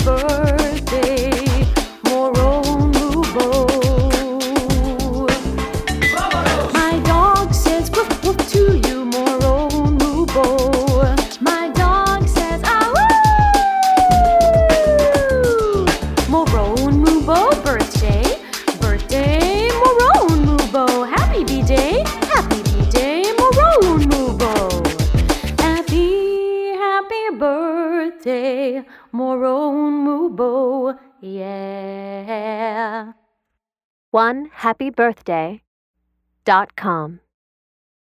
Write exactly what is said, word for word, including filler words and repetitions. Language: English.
birthday, Moron Mubo. My dog says woof woof to you, Moron Mubo. My dog says ah woo. Moron Mubo birthday, birthday, Moron Mubo. Happy B-Day, happy B-Day, Moron Mubo. Happy, happy birthday, Moron Mubo, yeah. one happy birthday dot com